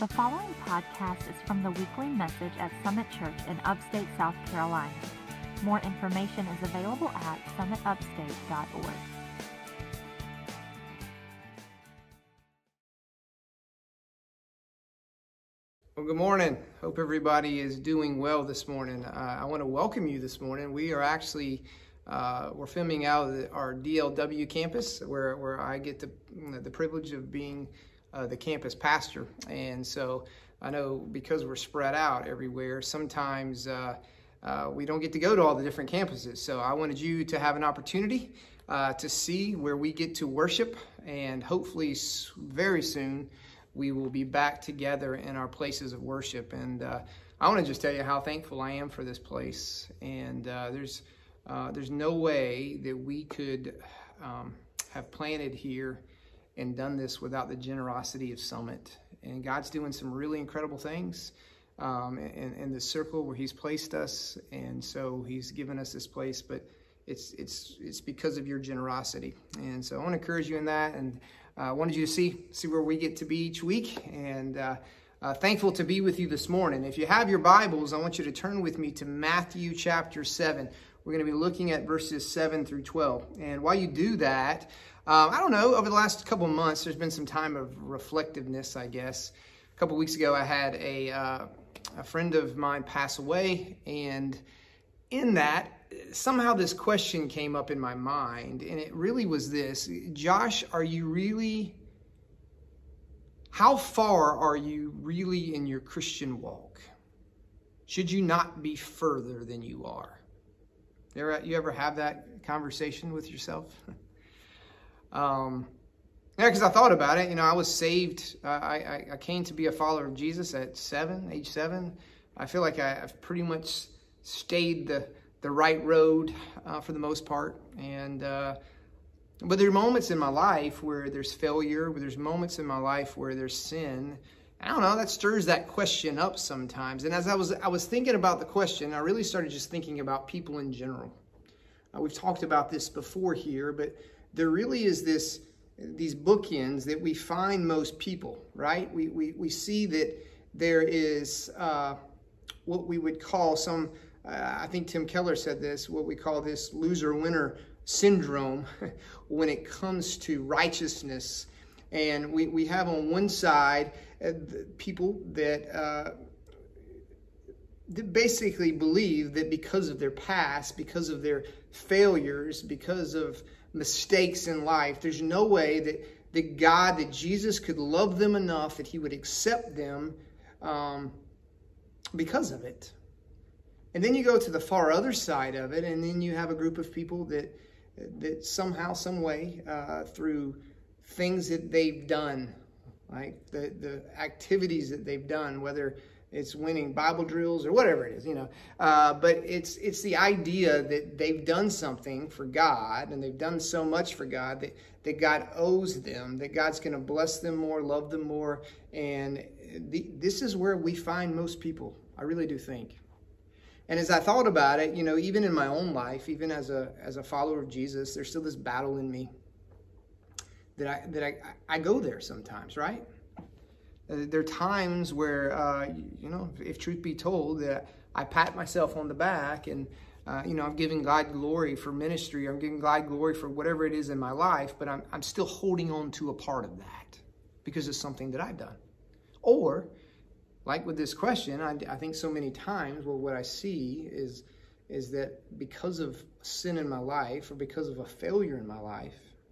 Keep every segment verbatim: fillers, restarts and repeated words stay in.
The following podcast is from the weekly message at Summit Church in Upstate, South Carolina. More information is available at summit upstate dot org. Well, good morning. Hope everybody is doing well this morning. Uh, I want to welcome you this morning. We are actually uh, we're filming out of the, our D L W campus, where where I get the the privilege of being uh, the campus pastor. And so I know because we're spread out everywhere, sometimes uh, uh, we don't get to go to all the different campuses. So I wanted you to have an opportunity uh, to see where we get to worship, and hopefully very soon we will be back together in our places of worship. And uh, I want to just tell you how thankful I am for this place. And uh, there's uh, there's no way that we could um, have planted here and done this without the generosity of Summit. And God's doing some really incredible things um, in, in the circle where He's placed us. And so He's given us this place, but it's it's it's because of your generosity. And so I want to encourage you in that. And I uh, wanted you to see see where we get to be each week, and uh, uh, thankful to be with you this morning. If you have your Bibles, I want you to turn with me to Matthew chapter seven. We're going to be looking at verses seven through twelve. And while you do that, uh, I don't know, over the last couple of months, there's been some time of reflectiveness, I guess. A couple of weeks ago, I had a, uh, a friend of mine pass away, and in that, somehow this question came up in my mind, and it really was this: Josh, are you really, how far are you really in your Christian walk? Should you not be further than you are? You ever, you ever have that conversation with yourself? um, yeah, because I thought about it. You know, I was saved. Uh, I, I came to be a follower of Jesus at seven, age seven. I feel like I, I've pretty much stayed the the right road uh, for the most part. And uh, but there are moments in my life where there's failure, where there's moments in my life where there's sin. I don't know, that stirs that question up sometimes. And as I was I was thinking about the question, I really started just thinking about people in general. Uh, we've talked about this before here, but there really is this these bookends that we find most people, right? We we we see that there is uh, what we would call some. Uh, I think Tim Keller said this, what we call this loser-winner syndrome when it comes to righteousness. And we, we have on one side uh, people that, uh, that basically believe that because of their past, because of their failures, because of mistakes in life, there's no way that, that God, that Jesus could love them enough that He would accept them um, because of it. And then you go to the far other side of it, and then you have a group of people that that somehow, some way, uh, through things that they've done, like the, the activities that they've done, whether it's winning Bible drills or whatever it is, you know. Uh, but it's it's the idea that they've done something for God, and they've done so much for God that, that God owes them, that God's going to bless them more, love them more. And the, this is where we find most people, I really do think. And as I thought about it, you know, even in my own life, even as a as a follower of Jesus, there's still this battle in me that I that I, I go there sometimes, right? There are times where, uh, you know, if truth be told, that I pat myself on the back and, uh, you know, I'm giving God glory for ministry. I'm giving God glory for whatever it is in my life, but I'm I'm still holding on to a part of that because of something that I've done. Or, like with this question, I, I think so many times, well, what I see is, is that because of sin in my life or because of a failure in my life,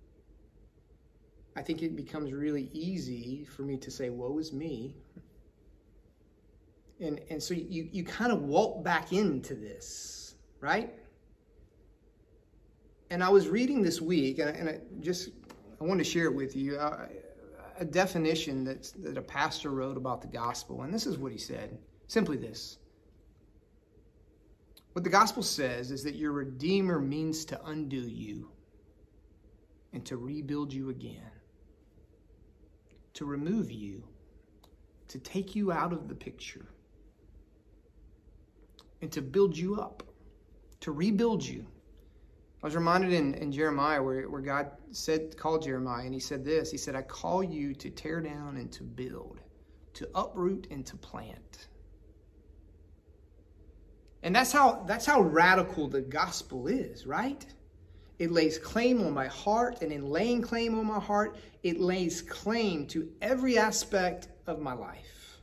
I think it becomes really easy for me to say, woe is me. And, and so you, you kind of walk back into this, right? And I was reading this week, and I, and I just, I wanted to share it with you. I, a definition that's, that a pastor wrote about the gospel. And this is what he said. Simply this. What the gospel says is that your Redeemer means to undo you and to rebuild you again. To remove you. To take you out of the picture. And to build you up. To rebuild you. I was reminded in, in Jeremiah where, where God said, called Jeremiah, and He said this. He said, I call you to tear down and to build, to uproot and to plant. And that's how that's how radical the gospel is, right? It lays claim on my heart, and in laying claim on my heart, it lays claim to every aspect of my life.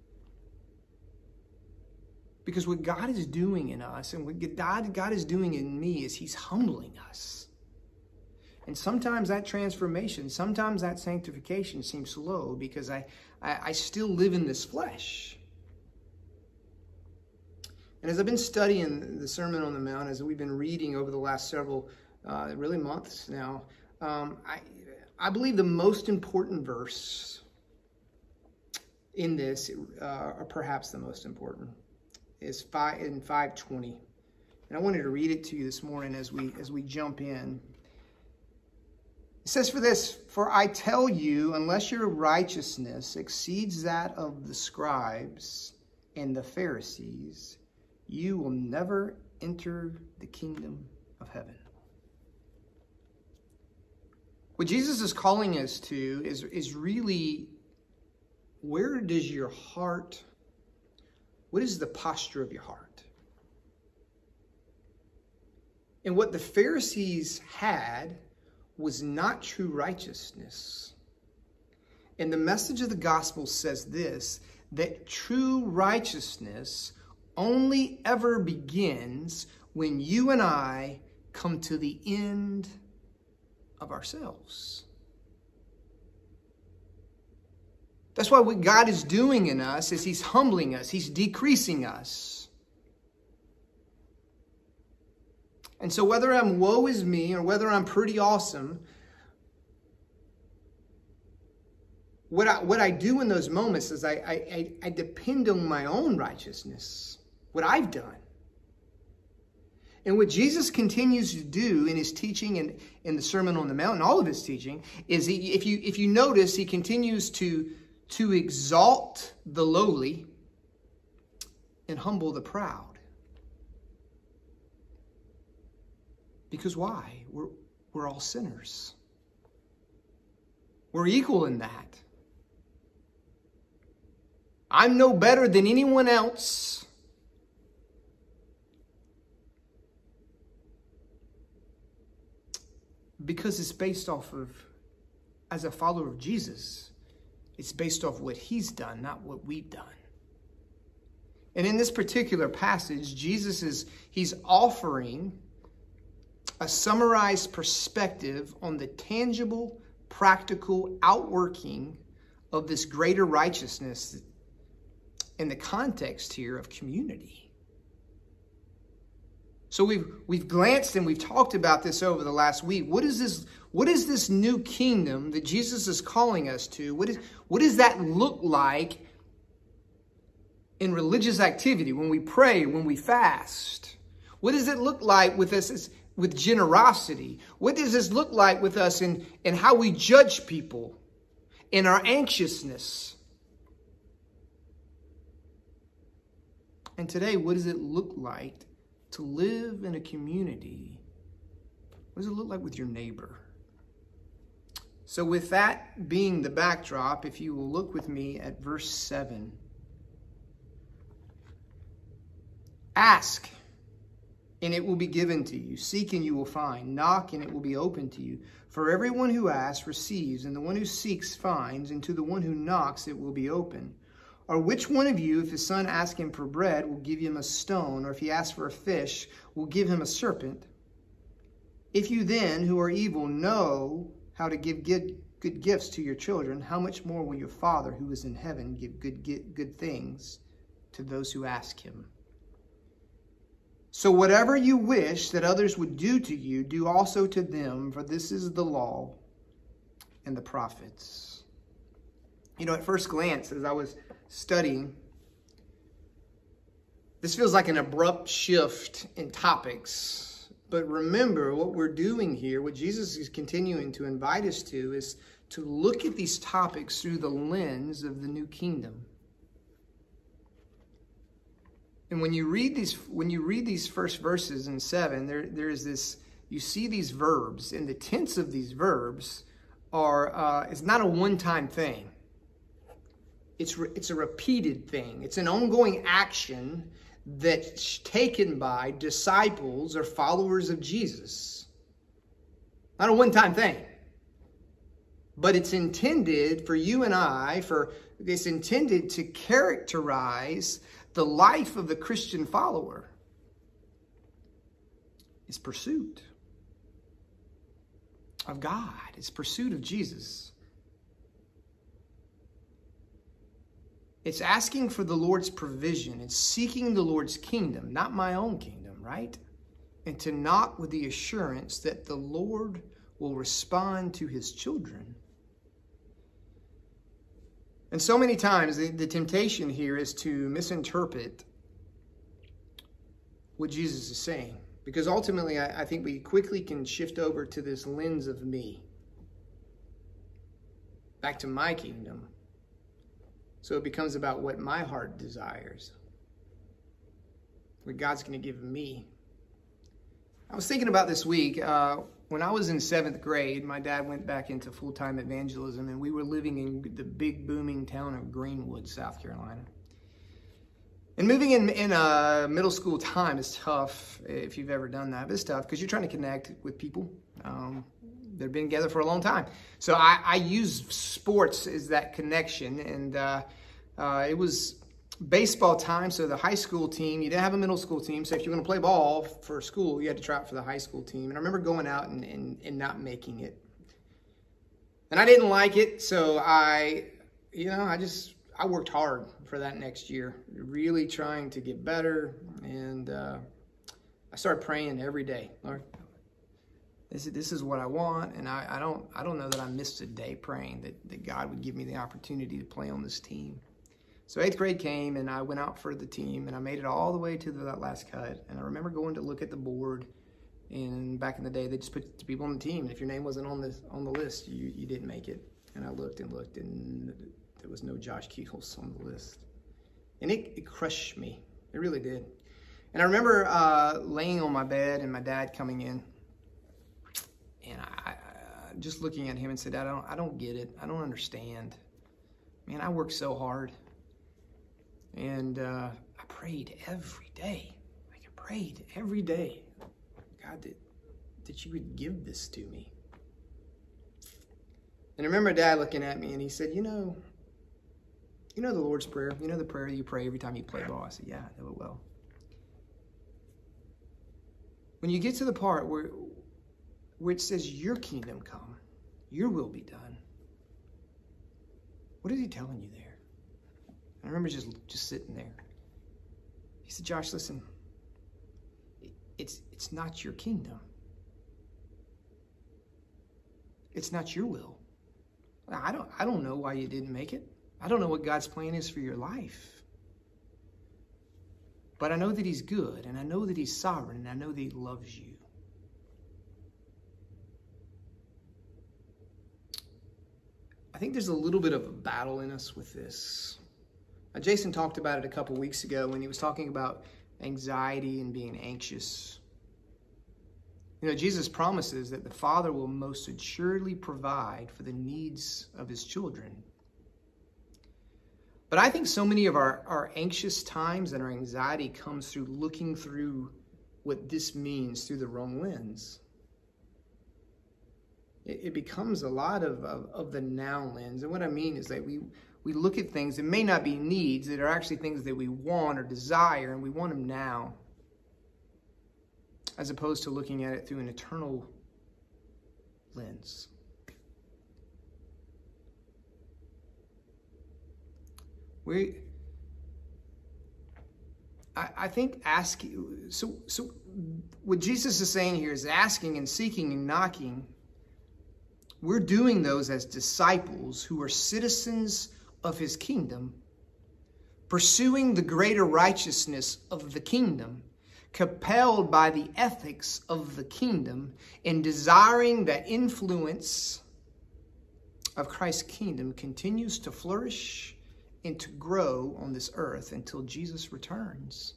Because what God is doing in us, and what God, God is doing in me, is He's humbling us. And sometimes that transformation, sometimes that sanctification seems slow because I, I, I still live in this flesh. And as I've been studying the Sermon on the Mount, as we've been reading over the last several, uh, really months now, um, I, I believe the most important verse in this, uh, or perhaps the most important, is five, in five twenty. And I wanted to read it to you this morning as we as we jump in. It says, "For this, for I tell you, unless your righteousness exceeds that of the scribes and the Pharisees, you will never enter the kingdom of heaven." What Jesus is calling us to is, is really, where does your heart, what is the posture of your heart? And what the Pharisees had was not true righteousness. And the message of the gospel says this, that true righteousness only ever begins when you and I come to the end of ourselves. That's why what God is doing in us is He's humbling us. He's decreasing us. And so whether I'm woe is me or whether I'm pretty awesome, what I, what I do in those moments is I, I, I depend on my own righteousness, what I've done. And what Jesus continues to do in His teaching and in the Sermon on the Mount and all of His teaching is, he, if you if you notice, He continues to, to exalt the lowly and humble the proud. Because why? We're, we're all sinners. We're equal in that. I'm no better than anyone else. Because it's based off of, as a follower of Jesus, it's based off what He's done, not what we've done. And in this particular passage, Jesus is, He's offering a summarized perspective on the tangible, practical outworking of this greater righteousness in the context here of community. So we've we've glanced and we've talked about this over the last week. What is this? What is this new kingdom that Jesus is calling us to? What is what does that look like in religious activity, when we pray, when we fast? What does it look like with us with generosity? What does this look like with us in, in how we judge people, in our anxiousness? And today, what does it look like to live in a community? What does it look like with your neighbor? So with that being the backdrop, if you will look with me at verse seven. Ask, and it will be given to you. Seek, and you will find. Knock, and it will be opened to you. For everyone who asks receives, and the one who seeks finds, and to the one who knocks it will be open. Or which one of you, if his son asks him for bread, will give him a stone? Or if he asks for a fish, will give him a serpent? If you then, who are evil, know how to give good, good gifts to your children, how much more will your Father who is in heaven give good, good, good things to those who ask Him? So whatever you wish that others would do to you, do also to them, for this is the law and the prophets. You know, at first glance, as I was studying, this feels like an abrupt shift in topics. But remember, what we're doing here, what Jesus is continuing to invite us to, is to look at these topics through the lens of the new kingdom. And when you read these, when you read these first verses in seven, there there is this. You see these verbs, and the tense of these verbs are uh, it's not a one-time thing. It's, re- it's a repeated thing. It's an ongoing action that's taken by disciples or followers of Jesus. Not a one-time thing. But it's intended for you and I, for it's intended to characterize the life of the Christian follower. It's pursuit of God. It's pursuit of Jesus. It's asking for the Lord's provision. It's seeking the Lord's kingdom, not my own kingdom, right? And to knock with the assurance that the Lord will respond to his children. And so many times the, the temptation here is to misinterpret what Jesus is saying. Because ultimately, I, I think we quickly can shift over to this lens of me. Back to my kingdom. So it becomes about what my heart desires. What God's going to give me. I was thinking about this week. Uh, when I was in seventh grade, my dad went back into full-time evangelism, and we were living in the big booming town of Greenwood, South Carolina. And moving in in a middle school time is tough if you've ever done that. But it's tough because you're trying to connect with people um, that have been together for a long time. So I, I use sports as that connection. And uh, uh, it was baseball time. So the high school team, you didn't have a middle school team. So if you're going to play ball for school, you had to try out for the high school team. And I remember going out and, and, and not making it. And I didn't like it. So I, you know, I just... I worked hard for that next year, really trying to get better. And uh, I started praying every day. Lord, this is, this is what I want. And I, I don't I don't know that I missed a day praying that, that God would give me the opportunity to play on this team. So eighth grade came, and I went out for the team, and I made it all the way to the, that last cut. And I remember going to look at the board. And back in the day, they just put the people on the team. And if your name wasn't on the, on the list, you, you didn't make it. And I looked and looked, and there was no Josh Keels on the list. And it, it crushed me. It really did. And I remember uh, laying on my bed and my dad coming in. And I, I just looking at him and said, Dad, I don't, I don't get it. I don't understand. Man, I work so hard. And uh, I prayed every day. Like I prayed every day. God, that, that you would give this to me. And I remember Dad looking at me and he said, you know, You know the Lord's Prayer? You know the prayer you pray every time you play ball? I said, yeah, I know it well. When you get to the part where, where it says, your kingdom come, your will be done, what is he telling you there? I remember just, just sitting there. He said, Josh, listen, it's, it's not your kingdom. It's not your will. I don't, I don't know why you didn't make it. I don't know what God's plan is for your life. But I know that he's good, and I know that he's sovereign, and I know that he loves you. I think there's a little bit of a battle in us with this. Now, Jason talked about it a couple weeks ago when he was talking about anxiety and being anxious. You know, Jesus promises that the Father will most assuredly provide for the needs of his children. But I think so many of our, our anxious times and our anxiety comes through looking through what this means through the wrong lens. It, it becomes a lot of, of, of the now lens. And what I mean is that we, we look at things that may not be needs, that are actually things that we want or desire, and we want them now, as opposed to looking at it through an eternal lens. We, I, I think asking, so, so what Jesus is saying here is asking and seeking and knocking. We're doing those as disciples who are citizens of his kingdom, pursuing the greater righteousness of the kingdom, compelled by the ethics of the kingdom, and desiring that influence of Christ's kingdom continues to flourish and to grow on this earth until Jesus returns.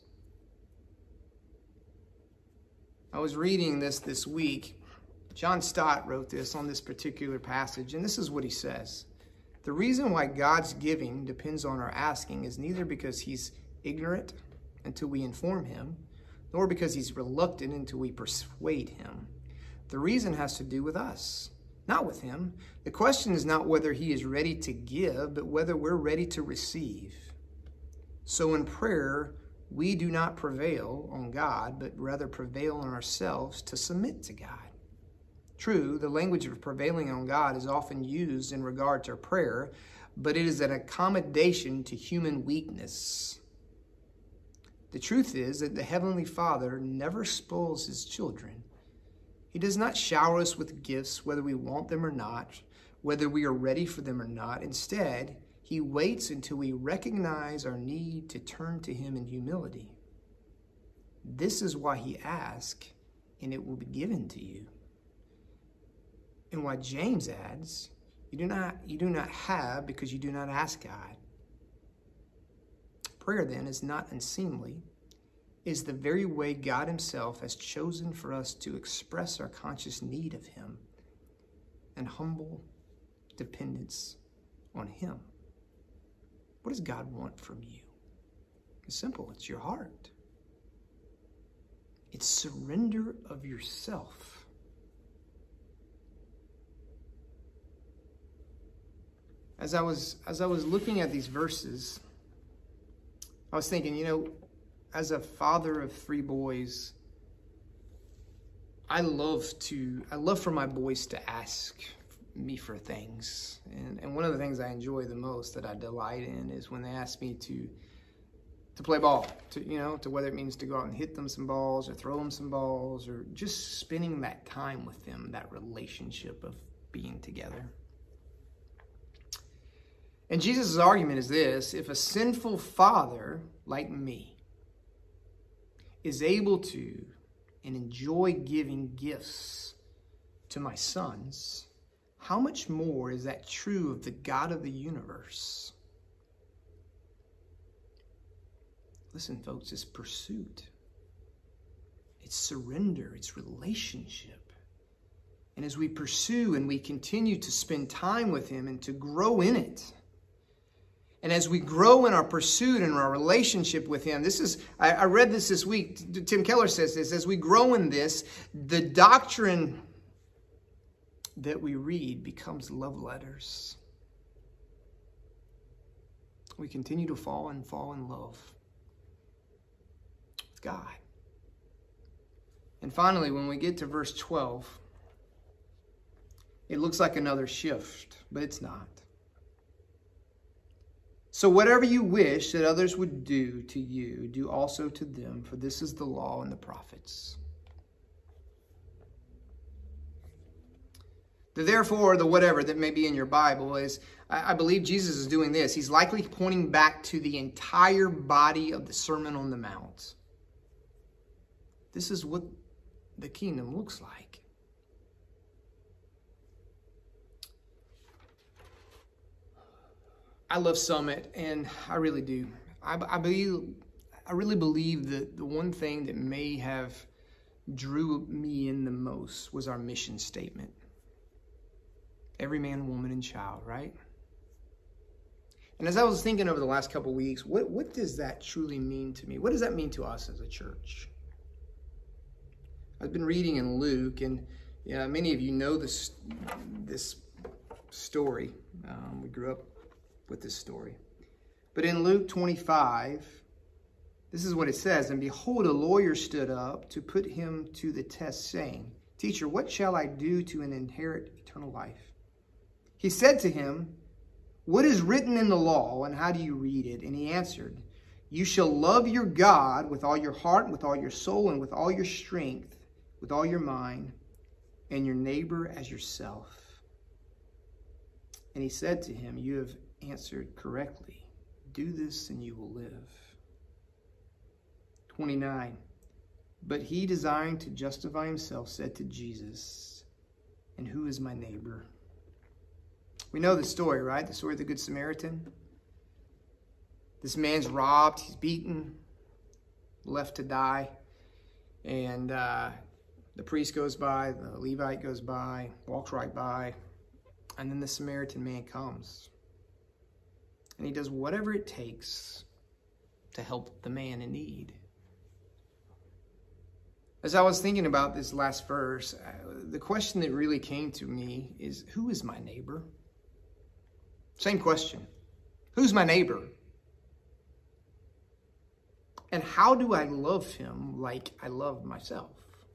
I was reading this this week. John Stott wrote this on this particular passage, and this is what he says. The reason why God's giving depends on our asking is neither because he's ignorant until we inform him, nor because he's reluctant until we persuade him. The reason has to do with us, not with him. The question is not whether he is ready to give, but whether we're ready to receive. So in prayer, we do not prevail on God, but rather prevail on ourselves to submit to God. True, the language of prevailing on God is often used in regard to prayer, but it is an accommodation to human weakness. The truth is that the Heavenly Father never spoils his children. He does not shower us with gifts whether we want them or not, whether we are ready for them or not. Instead, he waits until we recognize our need to turn to him in humility. This is why he asks, and it will be given to you. And why James adds, you do not, you do not have because you do not ask God. Prayer, then, is not unseemly. It is the very way God himself has chosen for us to express our conscious need of him and humble dependence on him. What does God want from you? It's simple. It's your heart. It's surrender of yourself. As I was as I was looking at these verses, I was thinking, you know, as a father of three boys, I love to I love for my boys to ask me for things. And and one of the things I enjoy the most, that I delight in, is when they ask me to to play ball, to you know, to whether it means to go out and hit them some balls or throw them some balls, or just spending that time with them, that relationship of being together. And Jesus' argument is this: if a sinful father like me is able to and enjoy giving gifts to my sons, how much more is that true of the God of the universe? Listen, folks, it's pursuit. It's surrender. It's relationship. And as we pursue and we continue to spend time with him and to grow in it, and as we grow in our pursuit and our relationship with him, this is, I, I read this this week. Tim Keller says this: as we grow in this, the doctrine that we read becomes love letters. We continue to fall and fall in love with God. And finally, when we get to verse twelve, it looks like another shift, but it's not. So whatever you wish that others would do to you, do also to them, for this is the law and the prophets. The therefore, the whatever that may be in your Bible is, I believe Jesus is doing this. He's likely pointing back to the entire body of the Sermon on the Mount. This is what the kingdom looks like. I love Summit, and I really do. I, I believe, I really believe that the one thing that may have drew me in the most was our mission statement. Every man, woman, and child, right? And as I was thinking over the last couple of weeks, what, what does that truly mean to me? What does that mean to us as a church? I've been reading in Luke, and yeah, many of you know this, this story. Um, we grew up with this story. But in Luke twenty-five, this is what it says: and behold, a lawyer stood up to put him to the test, saying, Teacher, what shall I do to inherit eternal life? He said to him, what is written in the law, and how do you read it? And he answered, you shall love your God with all your heart, with all your soul, and with all your strength, with all your mind, and your neighbor as yourself. And he said to him, you have answered correctly. Do this and you will live. twenty-nine. But he, desiring to justify himself, said to Jesus, and who is my neighbor? We know the story, right? The story of the Good Samaritan. This man's robbed, he's beaten, left to die. And uh, the priest goes by, the Levite goes by, walks right by. And then the Samaritan man comes. and he does whatever it takes to help the man in need. As I was thinking about this last verse, the question that really came to me is, who is my neighbor? Same question. Who's my neighbor? And how do I love him like I love myself?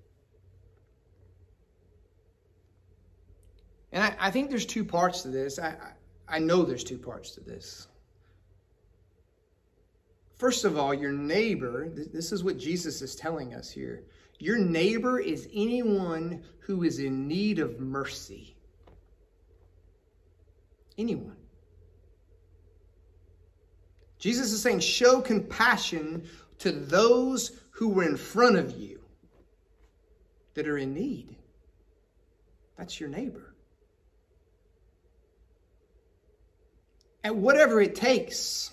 And I, I think there's two parts to this. I, I, I know there's two parts to this. First of all, your neighbor, this is what Jesus is telling us here. Your neighbor is anyone who is in need of mercy. Anyone. Jesus is saying, show compassion to those who were in front of you that are in need. That's your neighbor. And whatever it takes,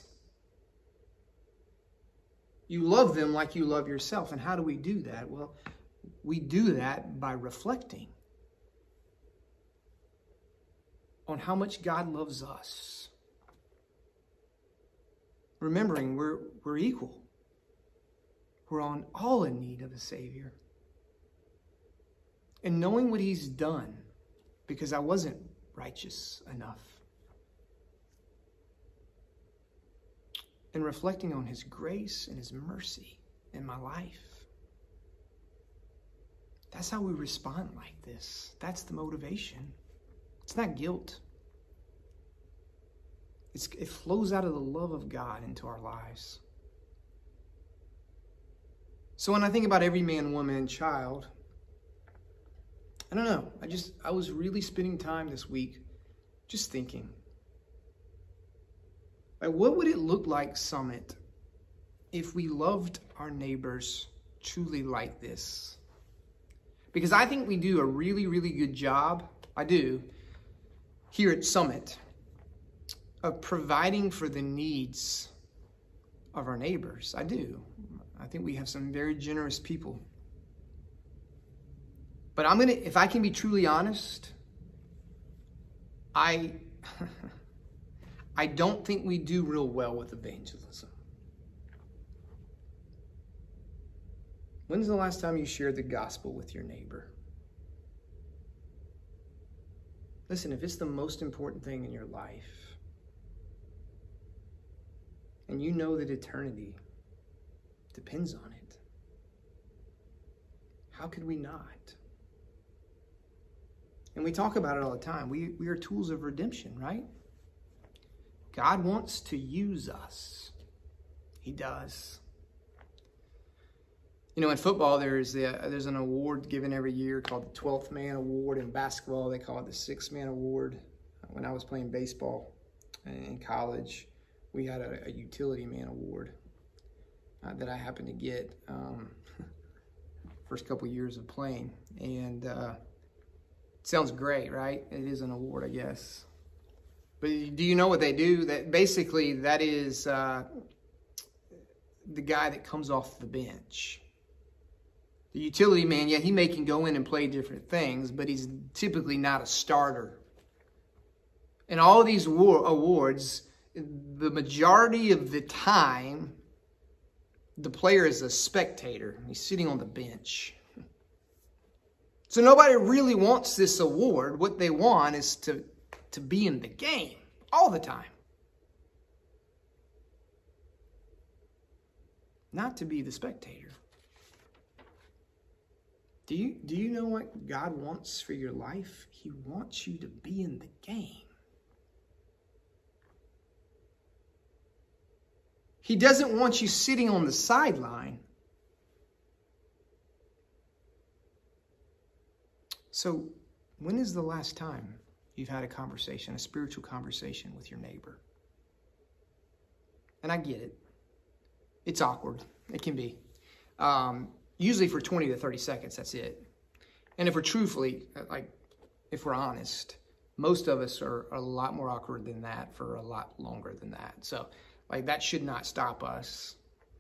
you love them like you love yourself. And how do we do that? Well, we do that by reflecting on how much God loves us. Remembering we're, we're equal. We're on all in need of a Savior. And knowing what he's done, because I wasn't righteous enough. And reflecting on his grace and his mercy in my life. That's how we respond like this. That's the motivation. It's not guilt. It's, it flows out of the love of God into our lives. So when I think about every man, woman, and child, I don't know. I just, I was really spending time this week just thinking. Like, what would it look like, Summit, if we loved our neighbors truly like this? Because I think we do a really, really good job, I do, here at Summit, of providing for the needs of our neighbors. I do. I think we have some very generous people. But I'm going to, if I can be truly honest, I... I don't think we do real well with evangelism. When's the last time you shared the gospel with your neighbor? Listen, if it's the most important thing in your life, and you know that eternity depends on it, how could we not? And we talk about it all the time. We, we are tools of redemption, right? God wants to use us. He does. You know, in football, there's a, there's an award given every year called the twelfth Man Award. In basketball, they call it the sixth Man Award. When I was playing baseball in college, we had a, a Utility Man Award uh, that I happened to get um, first couple years of playing. And uh, it sounds great, right? It is an award, I guess. But do you know what they do? That basically, that is uh, the guy that comes off the bench. The utility man, yeah, he may can go in and play different things, but he's typically not a starter. And all these war- awards, the majority of the time, the player is a spectator. He's sitting on the bench. So nobody really wants this award. What they want is to to be in the game all the time. Not to be the spectator. Do you, do you know what God wants for your life? He wants you to be in the game. He doesn't want you sitting on the sideline. So, when is the last time you've had a conversation, a spiritual conversation with your neighbor? And I get it. It's awkward. It can be. Um, usually for twenty to thirty seconds, that's it. And if we're truthfully, like, if we're honest, most of us are a lot more awkward than that for a lot longer than that. So, like, that should not stop us.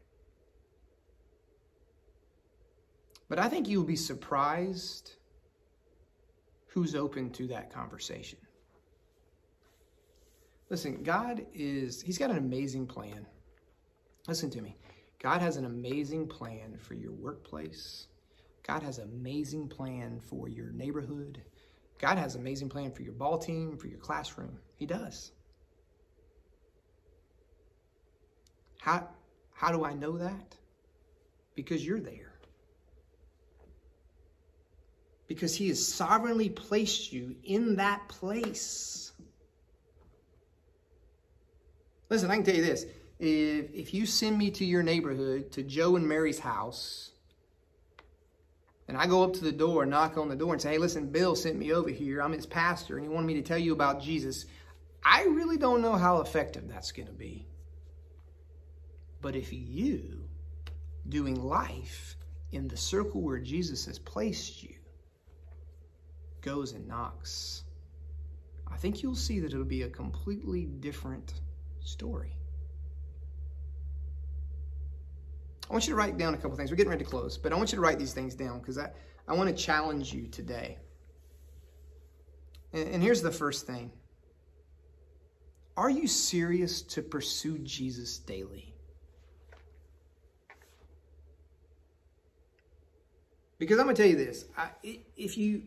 But I think you'll be surprised who's open to that conversation. Listen, God is, he's got an amazing plan. Listen to me. God has an amazing plan for your workplace. God has an amazing plan for your neighborhood. God has an amazing plan for your ball team, for your classroom. He does. How, how do I know that? Because you're there. Because he has sovereignly placed you in that place. Listen, I can tell you this. If, if you send me to your neighborhood, to Joe and Mary's house, and I go up to the door, knock on the door and say, hey, listen, Bill sent me over here. I'm his pastor, and he wanted me to tell you about Jesus. I really don't know how effective that's going to be. But if you, doing life in the circle where Jesus has placed you, goes and knocks, I think you'll see that it'll be a completely different story. I want you to write down a couple things. We're getting ready to close, but I want you to write these things down because I, I want to challenge you today. And, and here's the first thing. Are you serious to pursue Jesus daily? Because I'm going to tell you this. I, if you,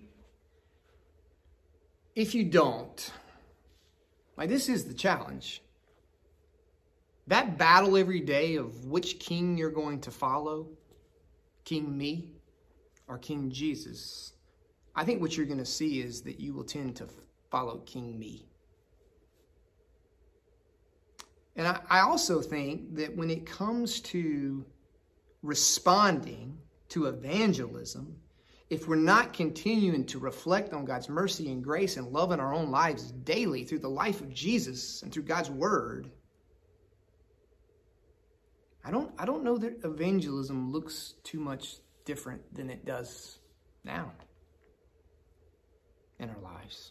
if you don't, like this is the challenge. That battle every day of which king you're going to follow, King me or King Jesus, I think what you're going to see is that you will tend to follow King me. And I, I also think that when it comes to responding to evangelism, if we're not continuing to reflect on God's mercy and grace and love in our own lives daily through the life of Jesus and through God's word, I don't, I don't know that evangelism looks too much different than it does now in our lives.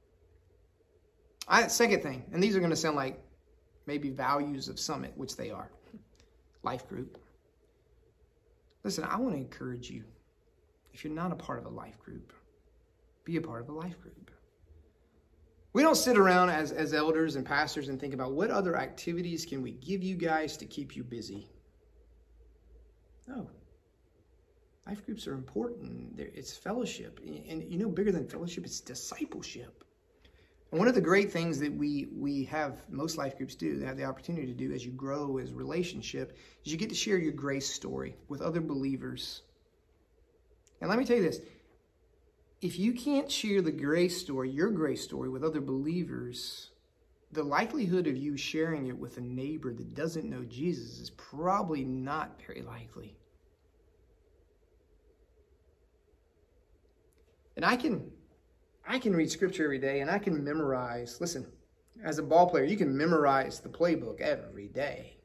I, second thing, and these are going to sound like maybe values of Summit, which they are. Life group. Listen, I want to encourage you. If you're not a part of a life group, be a part of a life group. We don't sit around as, as elders and pastors and think about what other activities can we give you guys to keep you busy. No. Life groups are important. It's fellowship. And you know, bigger than fellowship, it's discipleship. And one of the great things that we, we have, most life groups do, they have the opportunity to do as you grow as relationship, is you get to share your grace story with other believers. And let me tell you this. If you can't share the grace story, your grace story with other believers, the likelihood of you sharing it with a neighbor that doesn't know Jesus is probably not very likely. And I can, I can read scripture every day and I can memorize. Listen, as a ball player, you can memorize the playbook every day.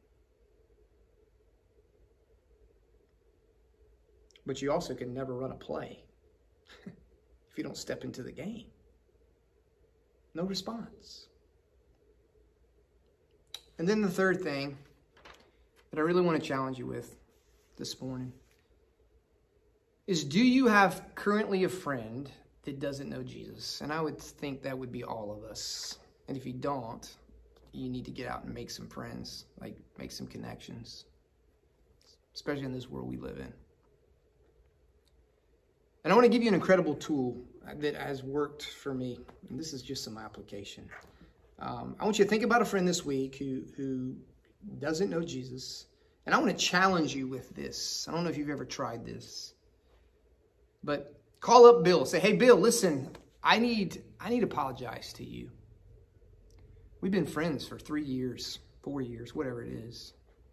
But you also can never run a play. If you don't step into the game. No response. And then the third thing that I really want to challenge you with this morning is, do you have currently a friend that doesn't know Jesus? And I would think that would be all of us. And if you don't, you need to get out and make some friends, like make some connections, especially in this world we live in. And I want to give you an incredible tool that has worked for me. And this is just some application. Um, I want you to think about a friend this week who, who doesn't know Jesus. And I want to challenge you with this. I don't know if you've ever tried this. But call up Bill. Say, hey, Bill, listen, I need, I need to apologize to you. We've been friends for three years, four years, whatever it is.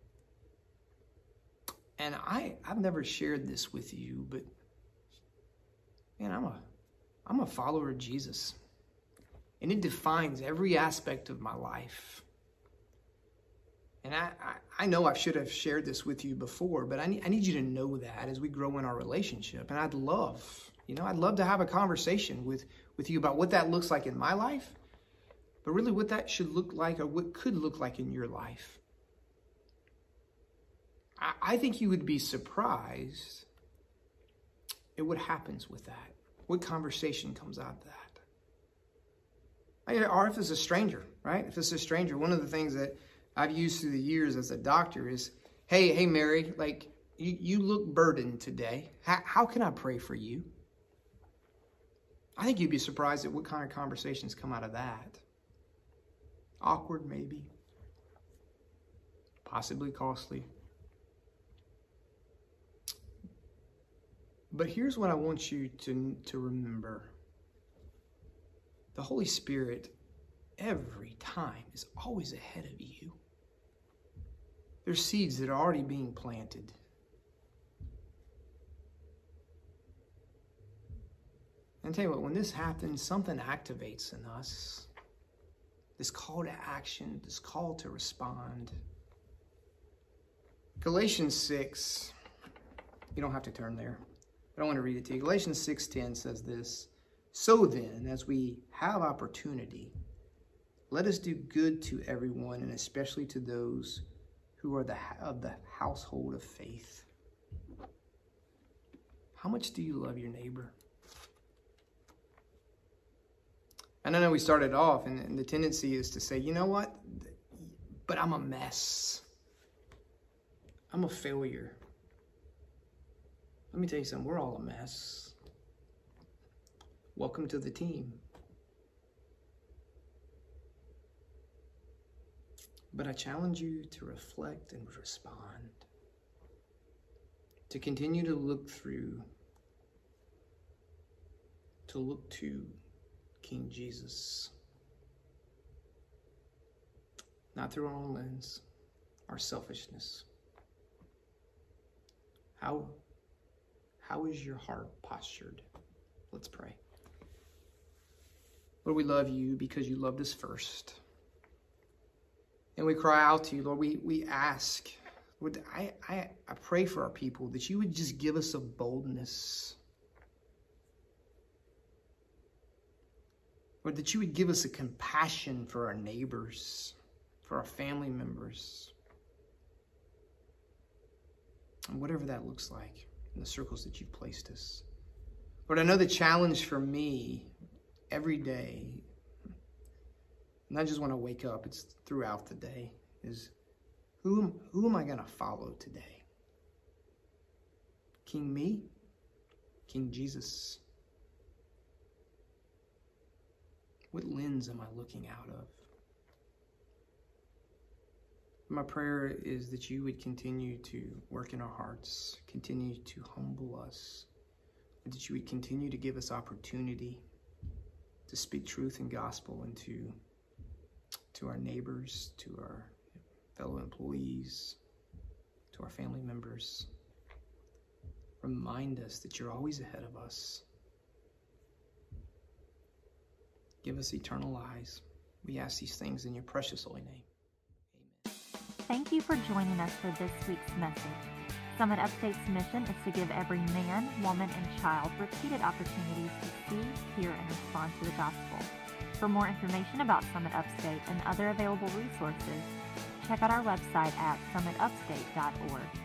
And I, I've never shared this with you, but man, I'm a, I'm a follower of Jesus. And it defines every aspect of my life. And I, I, I know I should have shared this with you before, but I need, I need you to know that as we grow in our relationship. And I'd love, you know, I'd love to have a conversation with, with you about what that looks like in my life, but really what that should look like or what could look like in your life. I, I think you would be surprised at what happens with that, what conversation comes out of that. Or if it's a stranger, right? If it's a stranger, one of the things that I've used through the years as a doctor is, hey, hey, Mary, like, you, you look burdened today. How, how can I pray for you? I think you'd be surprised at what kind of conversations come out of that. Awkward, maybe. Possibly costly. But here's what I want you to, to remember. The Holy Spirit, every time, is always ahead of you. There's seeds that are already being planted. And tell you what, when this happens, something activates in us. This call to action, this call to respond. Galatians six, you don't have to turn there, but I want to read it to you. Galatians six ten says this, "So then, as we have opportunity, let us do good to everyone, and especially to those who are the of the household of faith." How much do you love your neighbor? And I know we started off, and, and the tendency is to say, you know what? But I'm a mess. I'm a failure. Let me tell you something. We're all a mess. Welcome to the team. But I challenge you to reflect and respond. To continue to look through, to look to King Jesus. Not through our own lens, our selfishness. How, how is your heart postured? Let's pray. Lord, we love you because you loved us first. And we cry out to you, Lord, we, we ask, Lord, I, I, I pray for our people that you would just give us a boldness. Lord, that you would give us a compassion for our neighbors, for our family members, and whatever that looks like in the circles that you've placed us. Lord, I know the challenge for me every day, not just when I wake up, it's throughout the day, is who am, who am I going to follow today? King me? King Jesus? What lens am I looking out of? My prayer is that you would continue to work in our hearts, continue to humble us, and that you would continue to give us opportunity to speak truth and gospel into to our neighbors, to our fellow employees, to our family members. Remind us that you're always ahead of us. Give us eternal eyes. We ask these things in your precious holy name. Amen. Thank you for joining us for this week's message. Summit Upstate's mission is to give every man, woman, and child repeated opportunities to see, hear, and respond to the gospel. For more information about Summit Upstate and other available resources, check out our website at summit upstate dot org.